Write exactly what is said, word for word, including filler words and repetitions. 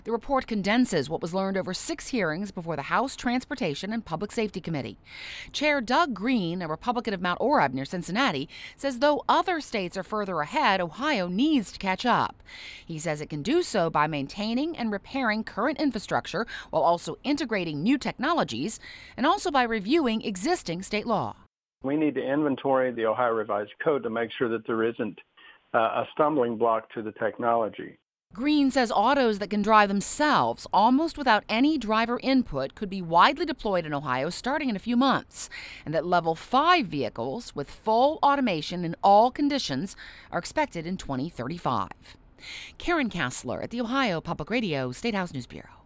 The report condenses what was learned over six hearings before the House Transportation and Public Safety Committee. Chair Doug Green, a Republican of Mount Orab near Cincinnati, says though other states are further ahead, Ohio needs to catch up. He says it can do so by maintaining and repairing current infrastructure while also integrating new technologies and also by reviewing existing state law. We need to inventory the Ohio Revised Code to make sure that there isn't uh, a stumbling block to the technology. Green says autos that can drive themselves almost without any driver input could be widely deployed in Ohio starting in a few months, and that level five vehicles with full automation in all conditions are expected in twenty thirty-five. Karen Kassler at the Ohio Public Radio State House News Bureau.